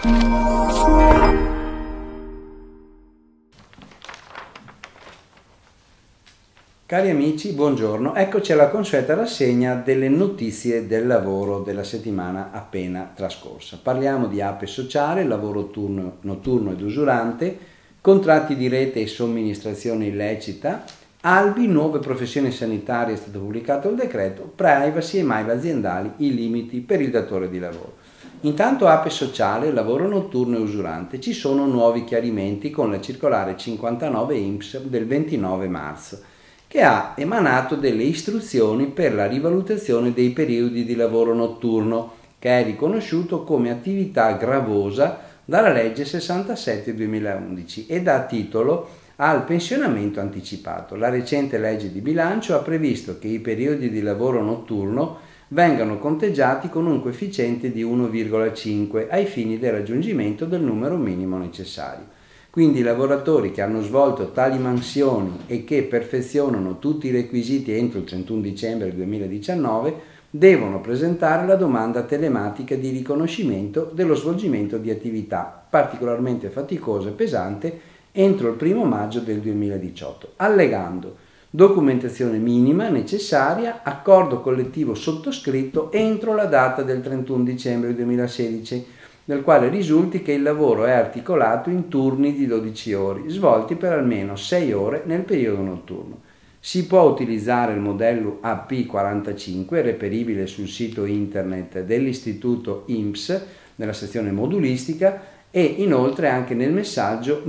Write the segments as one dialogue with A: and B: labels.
A: Cari amici, buongiorno. Eccoci alla consueta rassegna delle notizie del lavoro della settimana appena trascorsa. Parliamo di APE sociale, lavoro notturno ed usurante, contratti di rete e somministrazione illecita, albi, nuove professioni sanitarie, è stato pubblicato il decreto, privacy e mail aziendali, i limiti per il datore di lavoro. Intanto APE sociale, lavoro notturno e usurante, ci sono nuovi chiarimenti con la circolare 59 INPS del 29 marzo. Che ha emanato delle istruzioni per la rivalutazione dei periodi di lavoro notturno, che è riconosciuto come attività gravosa dalla legge 67/2011 e dà titolo al pensionamento anticipato. La recente legge di bilancio ha previsto che i periodi di lavoro notturno vengano conteggiati con un coefficiente di 1,5 ai fini del raggiungimento del numero minimo necessario. Quindi i lavoratori che hanno svolto tali mansioni e che perfezionano tutti i requisiti entro il 31 dicembre 2019 devono presentare la domanda telematica di riconoscimento dello svolgimento di attività particolarmente faticosa e pesante entro il 1 maggio del 2018, allegando documentazione minima necessaria, accordo collettivo sottoscritto entro la data del 31 dicembre 2016, del quale risulti che il lavoro è articolato in turni di 12 ore, svolti per almeno 6 ore nel periodo notturno. Si può utilizzare il modello AP45, reperibile sul sito internet dell'Istituto INPS, nella sezione modulistica, e inoltre anche nel messaggio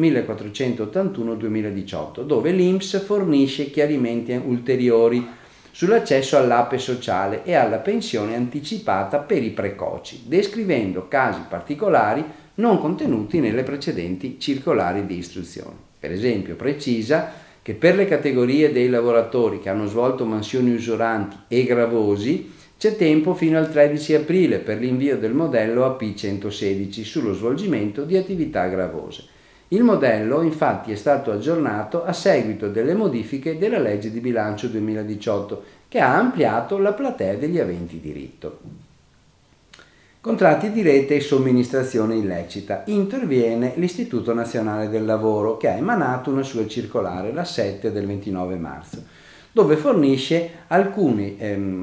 A: 1481-2018, dove l'INPS fornisce chiarimenti ulteriori sull'accesso all'APE sociale e alla pensione anticipata per i precoci, descrivendo casi particolari non contenuti nelle precedenti circolari di istruzione. Per esempio, precisa che per le categorie dei lavoratori che hanno svolto mansioni usuranti e gravosi c'è tempo fino al 13 aprile per l'invio del modello AP116 sullo svolgimento di attività gravose. Il modello infatti è stato aggiornato a seguito delle modifiche della legge di bilancio 2018 che ha ampliato la platea degli aventi diritto. Contratti di rete e somministrazione illecita. Interviene l'Istituto Nazionale del Lavoro che ha emanato una sua circolare, la 7 del 29 marzo, dove fornisce alcuni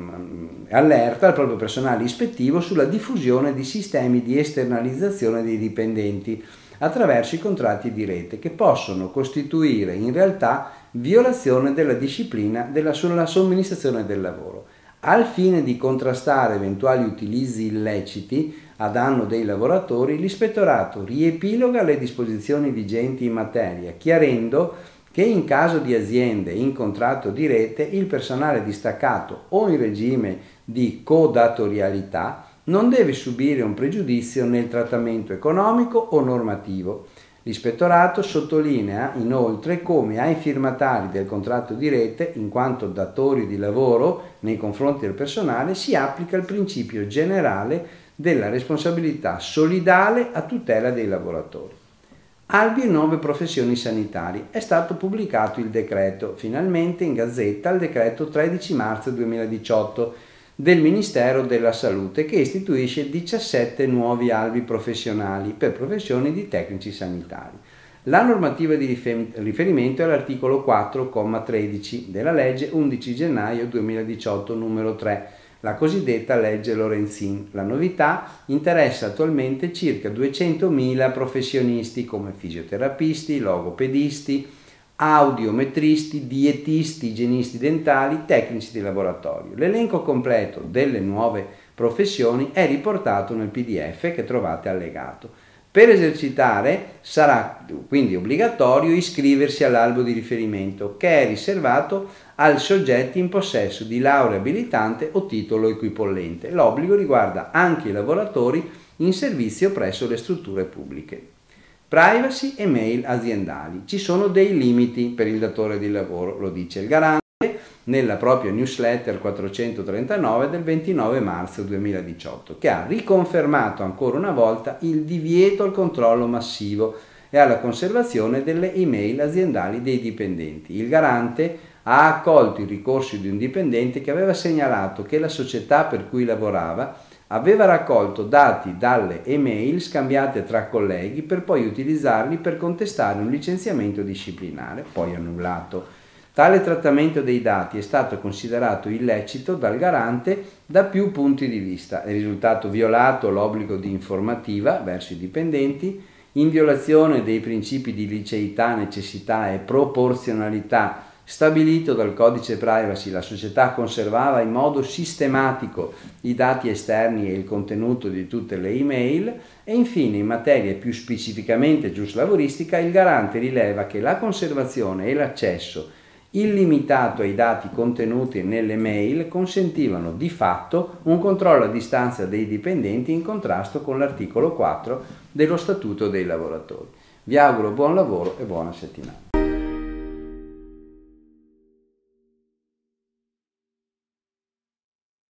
A: allerta al proprio personale ispettivo sulla diffusione di sistemi di esternalizzazione dei dipendenti attraverso i contratti di rete che possono costituire in realtà violazione della disciplina sulla somministrazione del lavoro. Al fine di contrastare eventuali utilizzi illeciti a danno dei lavoratori, l'Ispettorato riepiloga le disposizioni vigenti in materia, chiarendo che in caso di aziende in contratto di rete il personale distaccato o in regime di codatorialità non deve subire un pregiudizio nel trattamento economico o normativo. L'Ispettorato sottolinea inoltre come ai firmatari del contratto di rete, in quanto datori di lavoro nei confronti del personale, si applica il principio generale della responsabilità solidale a tutela dei lavoratori. Albi e nuove professioni sanitarie. È stato pubblicato il decreto, finalmente in Gazzetta, il decreto 13 marzo 2018 del Ministero della Salute che istituisce 17 nuovi albi professionali per professioni di tecnici sanitari. La normativa di riferimento è l'articolo 4,13 della legge 11 gennaio 2018 numero 3, la cosiddetta legge Lorenzin. La novità interessa attualmente circa 200.000 professionisti come fisioterapisti, logopedisti, audiometristi, dietisti, igienisti dentali, tecnici di laboratorio. L'elenco completo delle nuove professioni è riportato nel PDF che trovate allegato. Per esercitare sarà quindi obbligatorio iscriversi all'albo di riferimento che è riservato ai soggetti in possesso di laurea abilitante o titolo equipollente. L'obbligo riguarda anche i lavoratori in servizio presso le strutture pubbliche. Privacy e mail aziendali. Ci sono dei limiti per il datore di lavoro, lo dice il garante nella propria newsletter 439 del 29 marzo 2018, che ha riconfermato ancora una volta il divieto al controllo massivo e alla conservazione delle email aziendali dei dipendenti. Il garante ha accolto il ricorso di un dipendente che aveva segnalato che la società per cui lavorava aveva raccolto dati dalle email scambiate tra colleghi per poi utilizzarli per contestare un licenziamento disciplinare, poi annullato. Tale trattamento dei dati è stato considerato illecito dal garante da più punti di vista. È risultato violato l'obbligo di informativa verso i dipendenti, in violazione dei principi di liceità, necessità e proporzionalità stabilito dal codice privacy. La società conservava in modo sistematico i dati esterni e il contenuto di tutte le email e infine in materia più specificamente giuslavoristica il garante rileva che la conservazione e l'accesso illimitato ai dati contenuti nelle mail consentivano di fatto un controllo a distanza dei dipendenti in contrasto con l'articolo 4 dello Statuto dei lavoratori. Vi auguro buon lavoro e buona settimana.